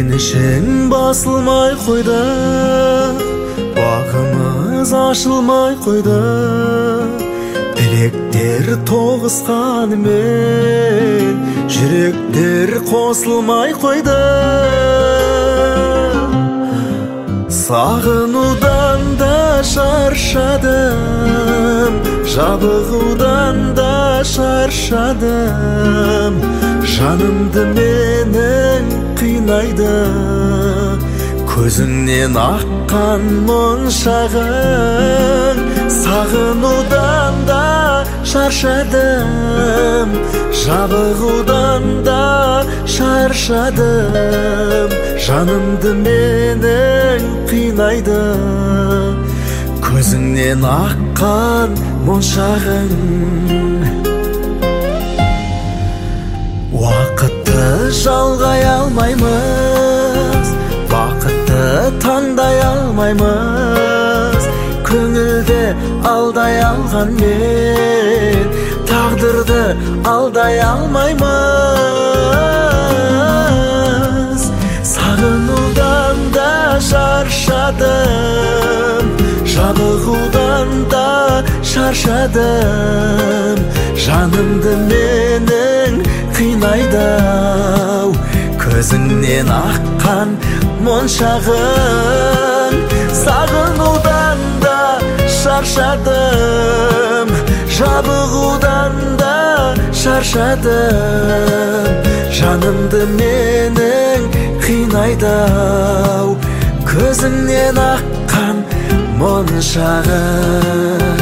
Енішің басылмай қойды, бағымыз ашылмай қойды. Тілектер тоғысқанымен, жүректер қосылмай қойды. Сағынудан да шаршадым, жабығудан да шаршадым. Жанымды менің қинайды, көзіңнен аққан моншағың. Сағынудан да шаршадым, жабығудан да шаршадым. Жанымды менің қинайды, көзіңнен аққан моншағың. Уақытты жалғай алмаймыз, бақытты таңдай алмаймыз. Көңілді алдай алғанмен, тағдырды алдай алмаймыз. Сағынудан да шаршадым, жабығудан да шаршадым. Жанымды менің қинайды, көзіңнен аққан моншағың. Сағынудан да шаршадым, жабығудан да шаршадым. Жанымды менің қинайды, көзіңнен аққан моншағың.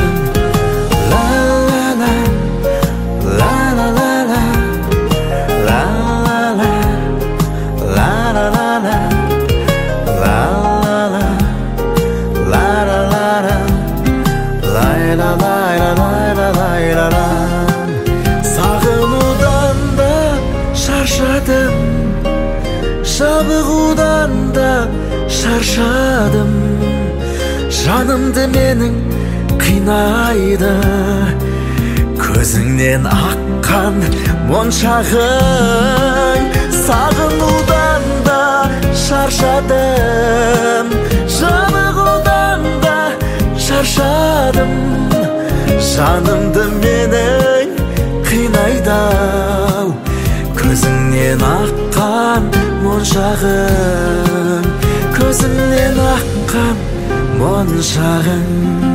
Сағынудан да шаршадым, жабығудан да шаршадым. Жанымды менің қинайды, көзіңнен аққан моншағың. Сағынудан да шаршадым, жабығудан да шаршадым. Жанымды менің қинайды, көзіңнен аққан моншағың. Көзіңнен аққан моншағың.